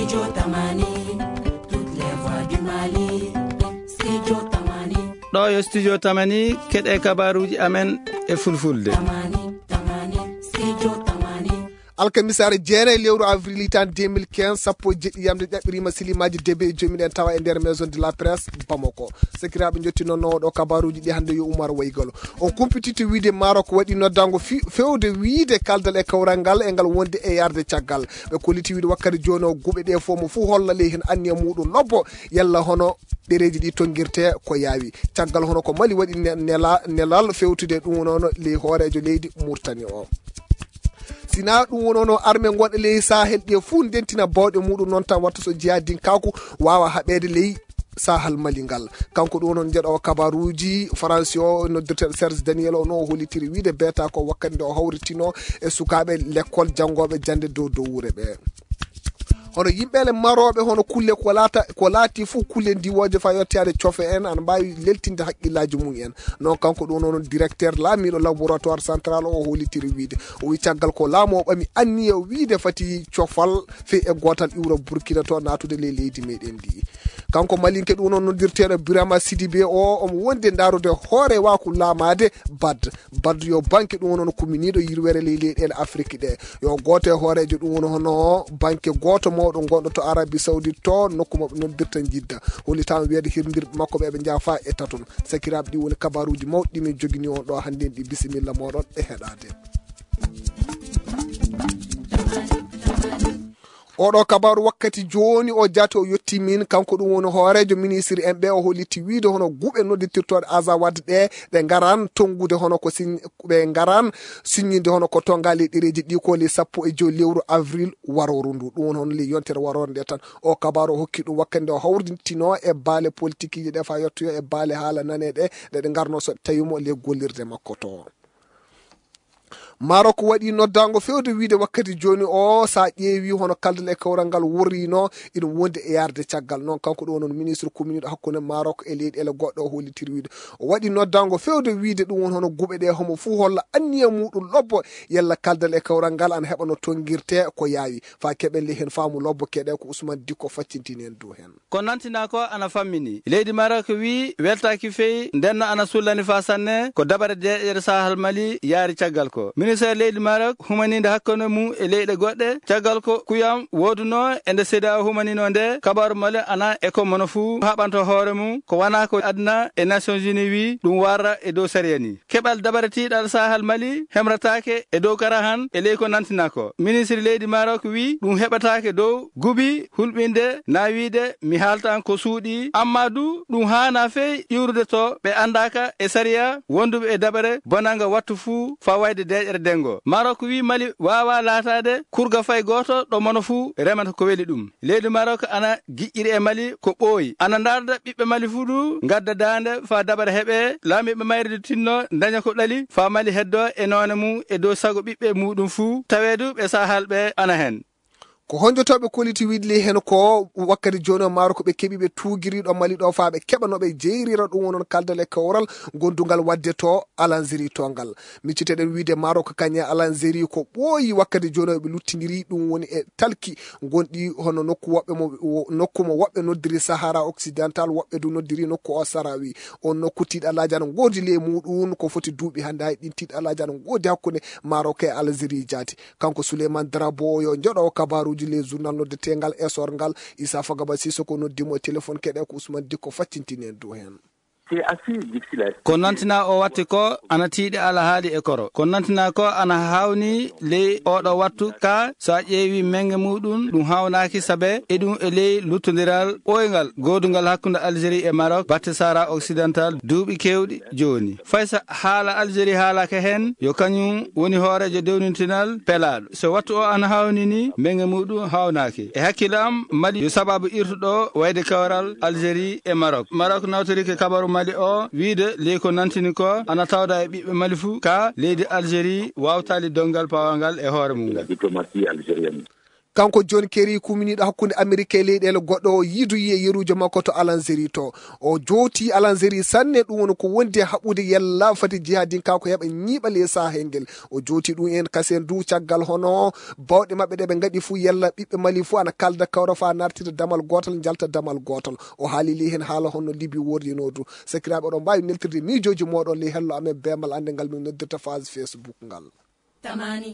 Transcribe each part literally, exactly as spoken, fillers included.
Studio Tamani, toutes les voix du Mali. Studio Tamani. Ɗo yo Studio Tamani keɗe kabaruji amen e fulfulde. Tamani, Tamani, Studio Tamani. alkamisare jeere lewru avril tan deux mille quinze sappo jeɗɗi yamde ɗaɓɓirima silimaji debe jomiɗen tawa e nder maison de la presse Bamako. Sekiraɓe jottinono ɗo kabaruji ɗi hande yo Oumar Waygalo. On kumpititi wiide Maroc waɗi noddango fewde wiide kaldal e kawral ngal e ngal wonde e yarde caggal. Ɓe kolliti wiide wakkati joni o guɓe ɗe fo mo fu holla ley hen anniya muɗum lobbo yalla hono ɗereji ɗi tonguirte ko yaawi. Caggal hono ko Mali waɗi nela nelal fewtude ɗum nono ley hoorejo leydi Mauritanie o. Sina ɗum wonono armé gonɗe ley Sahel ɗe fuu dentina bawɗe muɗum noon tan watta so jihadin kaku wawa haɓede ley Sahel Mali ngal. Kanko ɗum noon jeɗo kabaruji France o noddirteɗo Serge Daniel o no holitiri wiide beta ko wakkati nde o hawritino e sukaɓe l'école jangoɓe jande dow dow wuure ɓe. Hono yimɓele maroɓe hono kulle ko laata ko laati fu kulle ndiwoje fa yottade cofe en an mbawi leltinde haqqillaji mum en non kanko ɗum noon directeur laamiɗo laboratoire central o holitiri wiide o wi caggal ko laamu o ɓami anniya wiide fati cofal fe e gotal iwro Burkina to natude ley leydi meɗen ndi. Kanko malinke ɗum noon noddirteɗo Birama Sidibé o omo wonde darude hoore waku laamade bad bad yo banque ɗum noon kuminiɗo yirwere ley leyɗele Afrique ɗe yo goto e hoorejo ɗum hono banque goto mawɗo gonɗo to Arabie Saoudite to nokku mabɓe noddirta jidda holitama wiyede hirdirɓe makko ɓe ɓe jaafa e taton. Sakiraɓe ɗi woni kabaruji mawɗi ɗi min jogini on ɗo hande ɗi bisimilla moɗon e heɗade. Oɗo kabaru wakkati joni o jati o yetti min kanko ɗum woni hoorejo ministre en ɓe o holiti wiide hono guɓe nodditirtoɗe Azawad ɗe ɓe garan tongude hono ko sin ɓe garan signinde hono ko tongali ɗereji ɗi ko le sappo e joyi lewru avril waroru ndu ɗum woni hono le yontere warore nde tan o kabaru o hokki ɗum wakkati nde o hawrintino e baale politique ji ɗe fa yettoyo e baale haala naneɗe ɗe ɗe garno so tawimo le gollirde makko to. Maroc waɗi noddango fewde wiide wakkati joni o sa ƴeewi hono kaldal e kawral ngal wurrino ina wonde e yarde caggal noon kanko ɗo noon ministre communiɗo hakkude Maroc e leyɗele goɗɗo o holitiri wiide o waɗi noddango fewde wiide ɗum won hono guɓe ɗe homo fuu holla anniya muɗum lobbo yalla kaldal e kawral ngal ana heɓa no tonguirte ko yaawi fa keɓen le hen faamu lobbo keɗe ko Ousmane Dicko faccintini en dow hen. Ko nantina ko ana fammini leydi Maroc wi weltaki feyi ndenno ana sullani fa sanne ko dabare deƴere Sahel Mali yaari caggal ko. Ministre leydi Maroc humaninde hakkunde mum e leyɗe goɗɗe caggal ko kuyam woduno e nde C D A O humanino nde kabaru Mali ana e ko mono fuu haɓanto hoore mum ko wana ko adna e Nations Unies wi ɗum warra e dow sariya ni keɓal dabare tiɗal Sahel Mali hemratake e dow kara han e ley ko nantina ko. Ministre leydi Maroc wi ɗum heɓatake dow gubi hulɓinde nawide mi haltan ko suuɗi amma du ɗum hana fe iwrude to ɓe andaka e sariya wonduɓe e dabare bonanga wattu fuu fa wayde deƴere dengo. Maroc wi Mali wawa latade kurga fay goto ɗo mono fuu remata ko weli ɗum. Leydi Maroc ana giƴƴiri e Mali ko ɓooyi ana darda ɓiɓɓe Mali fuu du gadda dande fa dabare heɓe laamiɓe mayre tinno daña ko ɗali fa Mali heddo e none mum e dow sago ɓiɓɓe muɗum fuu tawedu ɓe sahal ɓe ana hen. Ko honjotoɓe koliti widli hen ko wakkati joni o Maroc ɓe keeɓi ɓe tugiriɗo Mali ɗo fa ɓe keɓanoɓe jeyrira ɗum wonon kaldal e kawral gondugal wadde to Algérie to ngal micciteɗen wiide Maroc kañe Algérie ko ɓooyi wakkati joni ɓe luttidiri ɗum woni e talki gonɗi hono nokku woɓɓe mo nokku mo woɓɓe noddiri Sahara occidental woɓɓe du noddiri nokku o Sahrawi on nokku tiɗalaji ana godi le muɗum ko foti duuɓi hande hay ɗin tiɗalaji ana godi hakkude Maroc e Algérie jaati kanko Souleymane Drabo yo joɗo kabaru les journal noddetengal esor ngal Issa Fagaba Sissoko noddimo e téléphone keɗe ko Ousmane Dicko faccintini en dow hen. C'est assez difficile. Ko nantina o watti ko ana tiiɗi ala haali e koro ko nantina ko ana hawni ley oɗo wattu ka so a ƴeewi menge muɗum ɗum hawnaki saabe e ɗum e ley luttodiral ɓoyngal godugal hakkude Algérie e Maroc batte Sahara occidental duuɓi kewɗi joni faysa haala Algérie haalaka hen yo kañum woni hoorejo dewnintinal pelaɗo so wattu o ana hawni ni menge muɗum hawnaki e hakkille am Mali yo sababu irtuɗo wayde kawral Algérie e Maroc Maroc nawtorike kabaru Mali o wiide ley ko nantini ko ana tawda e ɓiɓɓe Mali fuu ka leydi Algérie wawtali dongal pawangal e hoore mum ngal. Diplomatie algérienne. kanko John Kerry kuminiɗo hakkude Amérique e leyɗele goɗɗo o yiidu yiye yerujo makko to Algérie to o jooti Algérie sanne ɗum woni ko wondi haɓude yella fati jihadin kanko heɓa ñiiɓa le sahel ngel o jooti ɗum en kasen du caggal hono bawɗe maɓɓe ɗe ɓe gaɗi fuu yella ɓiɓɓe Mali fuu ana kalda kawra fa nartida damal gotal jalta damal gotal o haali li hen haala honno Libi wordinodu sakiraɓe oɗon mbawi neltirde miijoji moɗon li hello amen bemal ande ngal min noddirta phase Facebook ngal tamani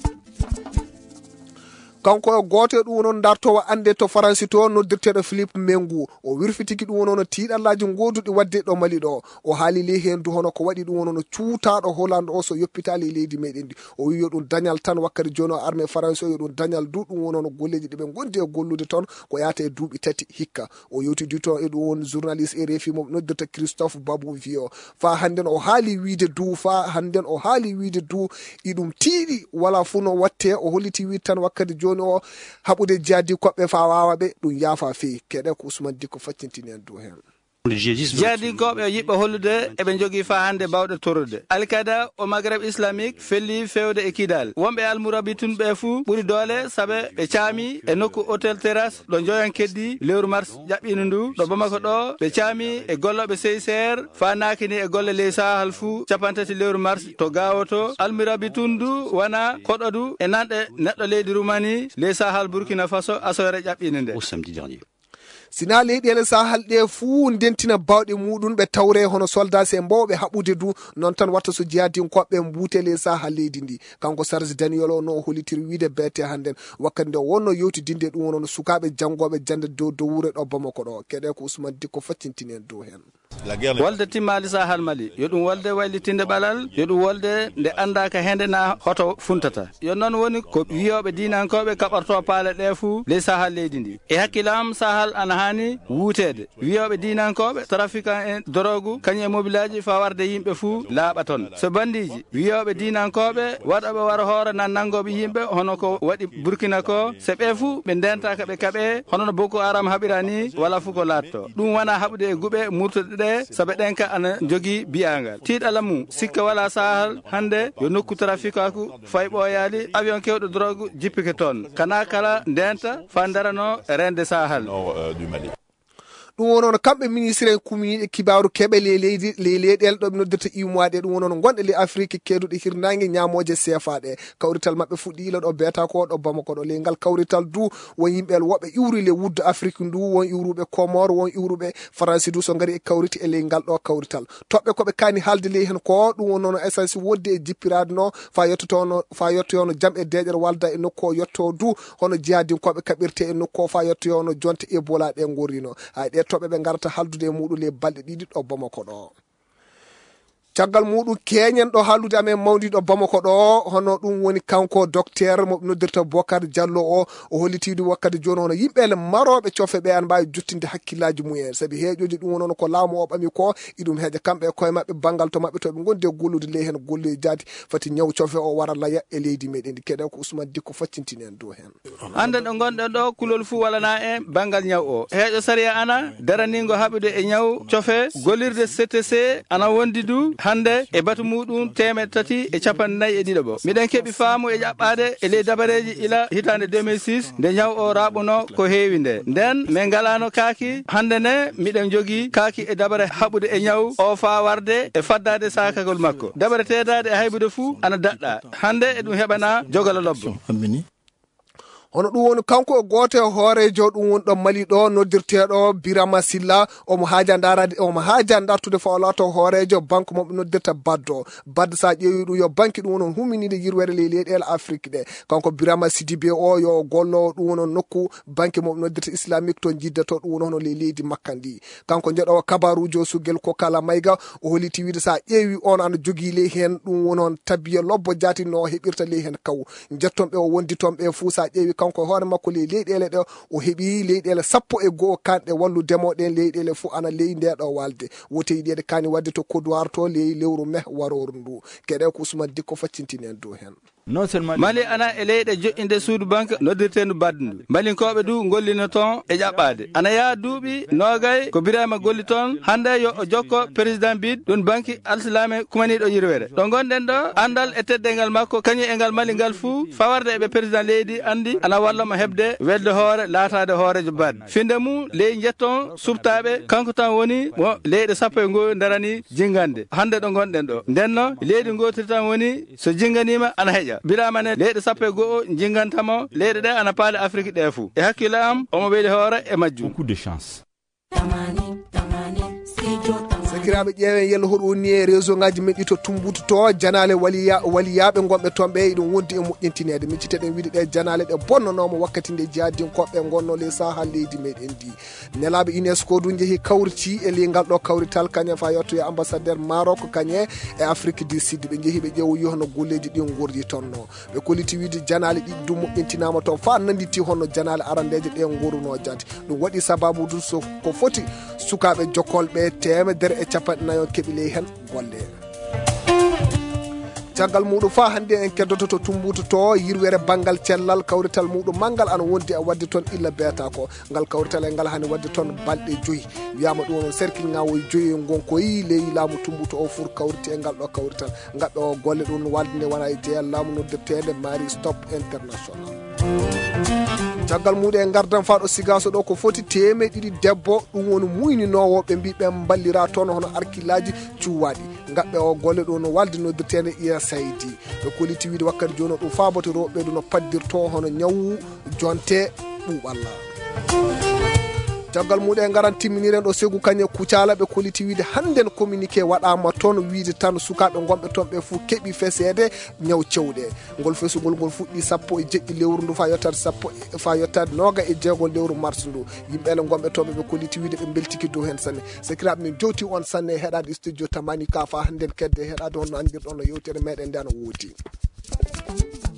kanko goto ɗum non dartowo ande to France to noddirteɗo Philippe Mengu o wirfitiki ɗum wono tiiɗallaji goduɗi wadde ɗo Mali ɗo o haali li hendu hono ko waɗi ɗum wono cuutaɗo Hollande o so yoppitali leydi meɗen ndi o wi yo ɗum dañal tan wakkati joni o armée France o yo ɗum dañal du ɗum wono golleji ɗiɓe gondi e gollude toon ko yata e duuɓi tati hikka o yewtidi toon e ɗum woni journaliste R F I mo noddirta Christophe Babou wi o fa hannden o haali wiide du fa hannden o haali wiide du iɗum tiiɗi wala fu no watte o holliti wi tan wakkati joni o haɓude jihadi koɓɓe fa wawa ɓe ɗum yaafa fewi keɗe ko Ousmane Dicko faccintini en dow hen jihadinkoɓe yiɓɓe hollude eɓe jogui fa hande bawɗe torrude Al-Qaida o Maghreb islamique felli fewde e kidal wonɓe almourabitun ɓe fuu ɓuuri doole saabe ɓe caami e nokku hôtel terrasse ɗo joyan keddi lewru mars ƴaɓɓino ndu ɗo Bamako ɗo ɓe caami e golloɓe C I C R fa nakini e golle ley sahal fuu capantati lewru mars to gawoto almourabitun du wana koɗo du e nanɗe neɗɗo leydi Roumanie ley sahal Burkina Faso asore ƴaɓɓino nde au samedi dernier. sina leyɗele sahal ɗe fuu dentina bawɗe muɗum ɓe tawre hono soldat e mbawɓe haɓude du non tan watta so jihadinkoɓe mbutele sahal leydi ndi kanko Serge Daniel o no holitiri wiide bete hannden wakkati nde wonno yewtidinde ɗum wono sukaɓe janggoɓe jande dow dow wure ɗo Bamako ɗo keɗe ko Ousmane Dicko faccintini en dow hen wolde timmali sahal Mali yo ɗum wolde waylitinde ɓalal yo ɗum wolde nde andaka hende na hoto funtata yo noon woni ko wiyoɓe dinankoɓe kaɓarto paale ɗe fuu ley sahal leydi ndi e hakkilam sahal ana hani wuutede wiyoɓe dinankoɓe trafiquant en drogue kañum e mobilaji fa warde yimɓe fuu laaɓa toon so bandiji wiyoɓe dinankoɓe waɗoɓe wara hoore nan nangoɓe yimɓe hono ko waɗi Burkina ko se ɓe fuu ɓe ndentaka ɓe kaɓe hono no Boko Haram haɓira ni wala fuu ko latto ɗum wona haɓude e guuɓe murtude ɗe saɓe ɗen ka ana jogui biyangal tiiɗala mum sikka wala sahal hande yo nokku trafiquaku fay ɓoyali avion kewɗo drogue jippike toon kana kala ndenta fa darano rende sahal ɗum wonono kamɓe ministre en kuminiɗe kibaru keɓe le leydi le leyɗele ɗo ɓe noddirta iwmoa ɗe ɗum wonono gonɗe le Afrique keduɗe hirnangue ñamoje C F A ɗe kawrital mabɓe fuɗɗilo ɗo beeta ko ɗo Bamako ɗo le ngal kawrital du won yimɓe woɓɓe iwri le wuddu Afrique ndu won iwruɓe Comore won iwruɓe France du so gari e kawriti e le ngal ɗo kawrital toɓɓe koɓe kani haalde ley hen ko ɗum wonono essence wodde e jippirade no fa yettotono fa yettoyono jam e deƴere walda e nokku o yetto du hono jihadinkoɓe kaɓirte e nokku o fa yettoyono jonte Ebola ɗe gorino hay ɗe toɓɓe ɓe garata haldude e muɗum le balɗe ɗiɗi ɗo Bamako ɗo caggal muɗum keñen ɗo haaldude amen mawdiɗo Bamako ɗo hono ɗum woni kanko docteur mo noddirta Bocar Diallo o o hollitiɗi wakkati joni hono yimɓele maroɓe cofe ɓe an mbawi juttinde hakkillaji mumen saabi heeƴoji ɗum wonono ko laamu o ɓami ko iɗum heeƴa kamɓe e koye mabɓe banggal to mabɓe toɓe gondi e gollude ley hen golloji jaati fati ñaw cofe o wara laya e leydi meɗen ndi keɗe ko Ousmane Dicko faccintini en dow hen ande ɗo gonɗen ɗo kulol fuu walana e banggal ñaw o heeƴo saria ana daranigo haɓude e ñaw cofe gollirde C T C ana wondi du hande e batu muɗum temed tati e capanɗe nayyi e ɗiɗo miɗen keeɓi faamu e ƴaɓɓade e ley dabareji ila hitande deux mille six nde ñaw o raɓuno ko heewi nde nden min galano kaaki hande ne miɗen jogui kaaki e dabare haɓude e ñaw o fa warde e faddade sakagol makko dabare tedade e haybude fuu ana daɗɗa hande e ɗum heɓana jogala lobbo hono ɗum woni kanko e goto e hoorejo ɗum woni ɗo Mali ɗo noddirteɗo Birama Silla omo haaja darade omo haaja dartude fa o laato hoorejo banque moɓe noddirta baddo badde sa ƴeewi ɗum yo banque ɗum wonon humminide yirwere le leyɗele Afrique ɗe kanko Birama Sidibé o yo gollo ɗum wono nokku banque moɓe noddirta islamique to jiddato ɗum wono le leydi Makka ndi kanko jeɗowo kabarujo sugel ko kala mayga o holiti wiide sa ƴeewi on ana jogui ley hen ɗum wonon tabiya lobbo jaati no heɓirta ley hen kaw jettonɓe o wondi toon ɓe fuu sa ƴeewi kanko hoore makko le leyɗele ɗe o heeɓi leyɗele sappo e goho kanɗe wallu demoɗen leyɗele fuu ana ley ndeɗo walde woteyi ɗeɗe kani wadde to Côte d'Ivoire to ley lewru mai waroru ndu keɗe ko Ousmane Dicko faccintini en dow hen non seulement mali ana e leyɗe joƴƴinde suudu banque noddirtendu baddu balinkoɓe du gollino toon e ƴaɓɓade ana yaa duuɓi nogay ko birama golli toon hande yo o jokko président bid ɗum banque alsilame kumaniɗo yirwere ɗo gonɗen ɗo andal e teddengal makko kañum e ngal mali ngal fuu fawarde eɓe président leydi andi ana wallamo hebde welde hoore laatade hoorejo badde finde mum ley jetton subtaɓe kanko tan woni mo leyɗe sappo e ngo darani jingande hande ɗo gonɗen ɗo ndenno leydi gotiri tan woni so jinganima ana heƴa biramane leyɗe sappo e goho jingantamo leyɗe ɗe ana paali afrique ɗe fuu e hakkille am omo weeli hoore e majjum beaucoup de chance sakiraɓe ƴeewen yello hoɗo woni e réseau ngaji men ɗi to tumbutu to janale waliya waliyaɓe gonɓe toon ɓe ɗum wondi e moƴƴintinede min citeɗen wiide ɗe janale ɗe bonnanoma wakkati nde jeyadinkoɓe gonno les sahal leydi meɗen ndi nelaɓe unesco du jeehi kawriti e lingal ɗo kawrital kañe fa yettoye ambassadeur maroc kañe e afrique du sud ɓe jeehi ɓe ƴeewo yohno golleji ɗi gurdi tonno ɓe kolliti wiide janale ɗi du moƴƴintinama toon fa nanditi honno janale arandeje ɗe guruno jati ɗum waɗi sababu du so ko foti sukaɓe jokkolɓe temedere e capanɗe nayo keeɓi ley hen golle caggal muɗum fa hande en keddoto to tumbuto to yirwere banggal cellal kawrital muɗum mangal ana wondi e wadde toon illa beeta ko ngal kawrital e ngal hani wadde toon balɗe joyyi wiyama ɗum non cercle ngawoye joyyi gonkoyi ley laamu tumbuto o fof kawriti e ngal ɗo kawrital gaɓɓe o golle ɗum walde nde wona e jeeyal laamu noddirtede mari stop international caggal muɗum e gardan fa ɗo sigaso ɗo ko foti teme ɗiɗi debbo ɗum woni muyninowo ɓe mbi ɓe ballira toon hono arkillaji cuwaɗi gaɓɓe o golle ɗo no walde noddirtede U S A I D ɓe koliti wiide wakkati joni ɗum fabote rewɓe ɗum no paddirto hono ñawu jonte ɓuuɓalla caggal muɗum e garan timminiren ɗo segu kañe kucala ɓe koliti wiide handen communiqué waɗama toon wiide tan sukaɓe gonɓe toon ɓe foof keeɓi fesede ñaw cewɗe ngol fesugol ngol fuɗɗi sappo e jeɗɗi lewru ndu fa yettade sappo fa yettade noga e jeegol lewru mars ndu yimɓele gonɓe toon ɓe koliti wiide ɓe beltiki dow hen sanne sakiraɓe min jowti on sanne e heɗade studio tamani ka fa handen kedde heɗade honno andirɗon no yewtere meɗen nde ana woodi